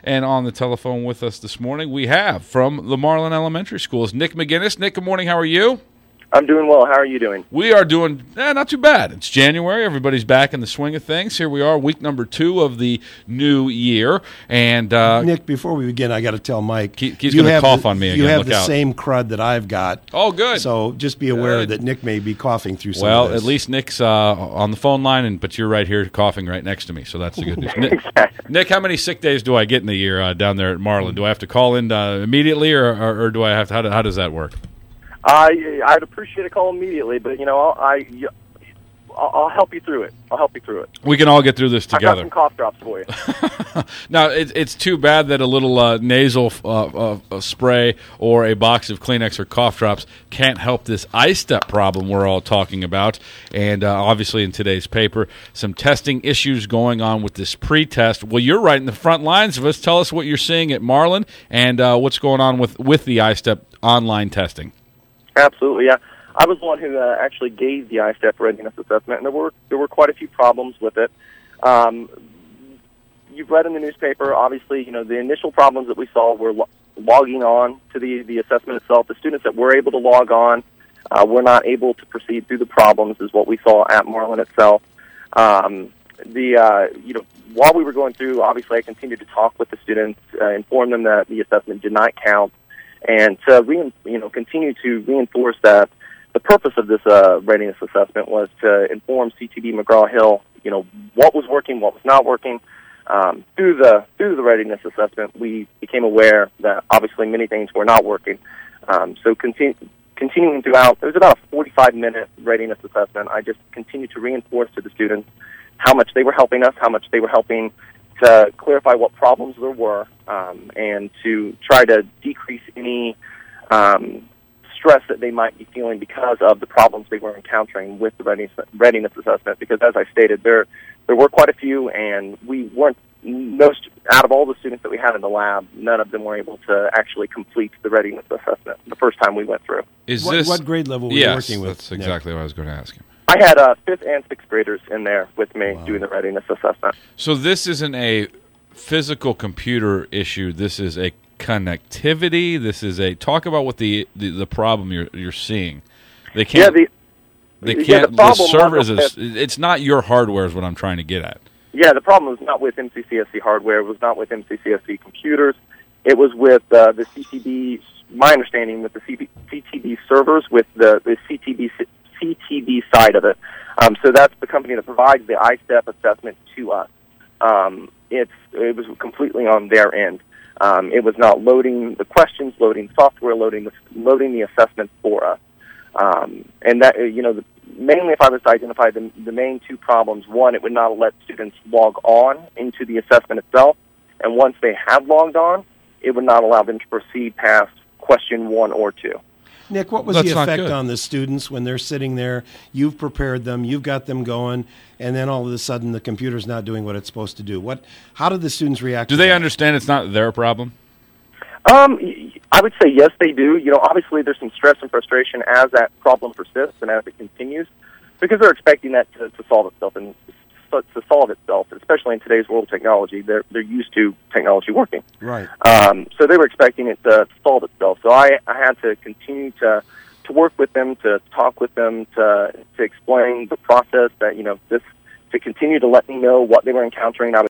And on the telephone with us this morning, we have from the Marlin Elementary Schools, Nick McGinnis. Nick, good morning. How are you? I'm doing well. How are you doing? We are doing not too bad. It's January. Everybody's back in the swing of things. Here we are, week number 2 of the new year. And Nick, before we begin, I got to tell Mike. He's going to cough on me again. You have Look the out. same crud that I've got. Oh, good. So just be aware that Nick may be coughing through some Well, of this. at least Nick's on the phone line, but you're right here coughing right next to me, so that's the good news. Nick, how many sick days do I get in a year down there at Marlin? Do I have to call in immediately, or do I have to? How does that work? I'd appreciate a call immediately, but I'll help you through it. We can all get through this together. I got some cough drops for you. Now, it's too bad that a little nasal spray or a box of Kleenex or cough drops can't help this I-STEP problem we're all talking about. And obviously in today's paper, some testing issues going on with this pre-test. Well, you're right in the front lines of us. Tell us what you're seeing at Marlin and what's going on with the I-STEP online testing. Absolutely, yeah. I was the one who actually gave the I-STEP readiness assessment, and there were quite a few problems with it. You've read in the newspaper, obviously, the initial problems that we saw were logging on to the assessment itself. The students that were able to log on were not able to proceed through the problems, is what we saw at Marlin itself. While we were going through, obviously, I continued to talk with the students, inform them that the assessment did not count, and to continue to reinforce that the purpose of this readiness assessment was to inform CTB McGraw-Hill, what was working, what was not working. Through the readiness assessment, we became aware that obviously many things were not working. So continuing throughout, it was about a 45-minute readiness assessment. I just continued to reinforce to the students how much they were helping us, how much they were helping to clarify what problems there were, and to try to decrease any stress that they might be feeling because of the problems they were encountering with the readiness assessment. Because as I stated, there were quite a few, and we weren't, out of all the students that we had in the lab, none of them were able to actually complete the readiness assessment the first time we went through. What grade level were you working with? That's exactly what I was going to ask you. I had 5th and 6th graders in there with me doing the readiness assessment. So this isn't a physical computer issue. This is a connectivity. This is talk about what the problem you're seeing. They can't. The server it's not your hardware is what I'm trying to get at. Yeah, the problem was not with MCCSC hardware. It was not with MCCSC computers. It was with the CTB. My understanding with the CTB servers, with the CTB side of it. So that's the company that provides the I-STEP assessment to us. It was completely on their end. It was not loading the questions, loading software, loading the assessment for us. And that, mainly if I was to identify the main 2 problems, one, it would not let students log on into the assessment itself. And once they had logged on, it would not allow them to proceed past question 1 or 2. Nick, what was the effect on the students when they're sitting there? You've prepared them, you've got them going, and then all of a sudden the computer's not doing what it's supposed to do. How did the students react? Do they understand it's not their problem? I would say yes, they do. Obviously there's some stress and frustration as that problem persists and as it continues, because they're expecting that to solve itself, and especially in today's world of technology. They're used to technology working. Right. So they were expecting it to solve itself. So I had to continue to work with them, to talk with them, to explain the process that, to continue to let me know what they were encountering. I